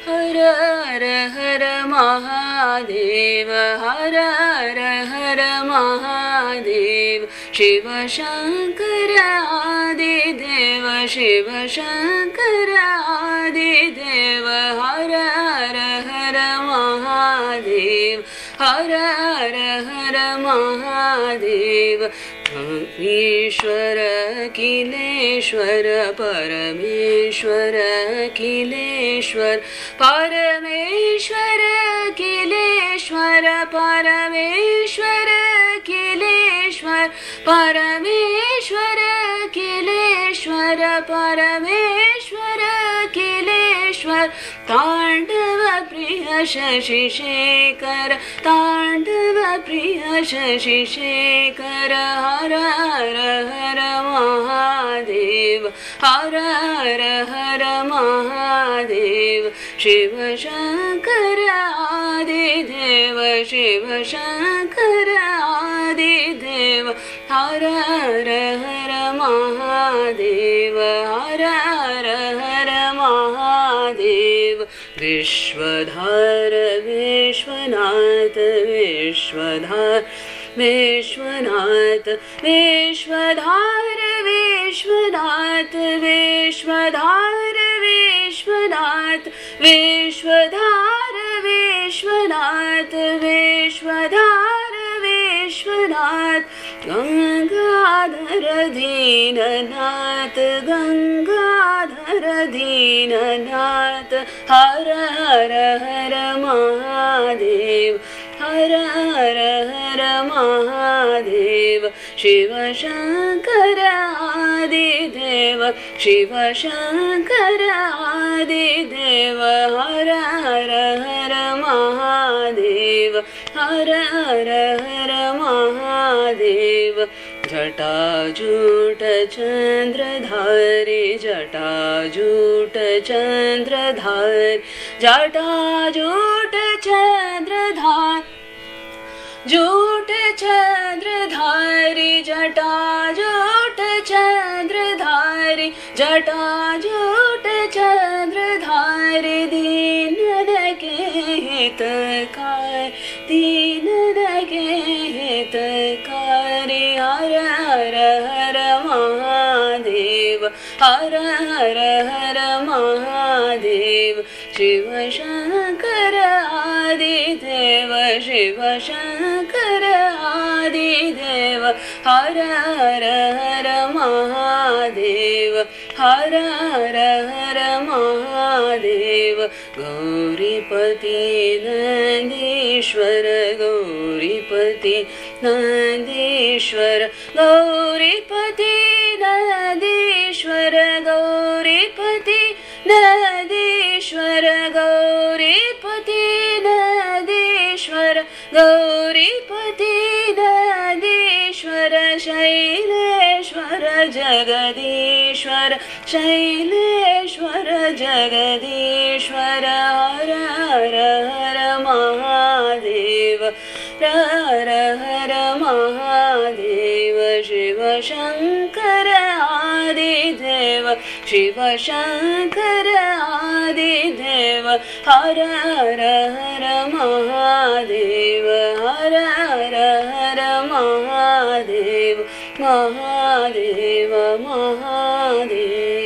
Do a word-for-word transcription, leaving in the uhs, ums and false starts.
हर हर हर महादेव हर हर हर महादेव शिव शंकर आदिदेव शिव शंकर आदिदेव हर हर हर महादेव हर हर हर महादेव ईश्वर अखिलेश्वर परमेश्वर अखिलेश्वर परमेश्वर अखिलेश्वर परमेश्वर अखिलेश्वर परमेश्वर अखिलेश्वर परमेश्वर अखिलेश्वर तांडव प्रिय शशि शेखर तांडव प्रिय शशि शेखर हर हर हर महादेव हर हर हर महादेव शिव शंकर आदिदेव शिव शंकर आदिदेव हर हर हर महादेव हर हर हर महादेव विश्वधार विश्वनाथ विश्वधार विश्वनाथ विश्वधार विश्वनाथ विश्वधार विश्वनाथ विश्वधार विश्वनाथ विश्वधार विश्वनाथ गंगाधर दीननाथ गंगाधर दीननाथ हर हर हर महादेव हर हर हर महादेव शिव शंकर आदिदेव शिव शंकर आदिदेव हर हर हर महादेव हर हर हर महादेव जटाजूट चंद्रधारी जटाजूट चंद्रधारी जटाजूट चंद्रधारी जूट चंद्रधारी जटाजूट चंद्रधारी जटाजूट चंद्रधारी दीन दगे हितकारी दीन दगे हितकारी हर हर हर महादेव हर हर हर महादेव शिव शंकर आदिदेव शिव शंकर आदिदेव हर हर हर महादेव हर हर हर महादेव गौरीपति नंदीश्वर गौरीपति नंदीश्वर गौरीपति नंदीश्वर गौरीपति नंदीश्वर गौरीपति नंदीश्वर गौरीपति नंदीश्वर शैलेश्वर जगदीश्वर शैलेश्वर जगदीश्वर हर हर हर महादेव हर हर महादेव शिव शंकर आदिदेव शिव शंकर आदिदेव हर हर हर महादेव हर हर हर महादेव महादेव महादेव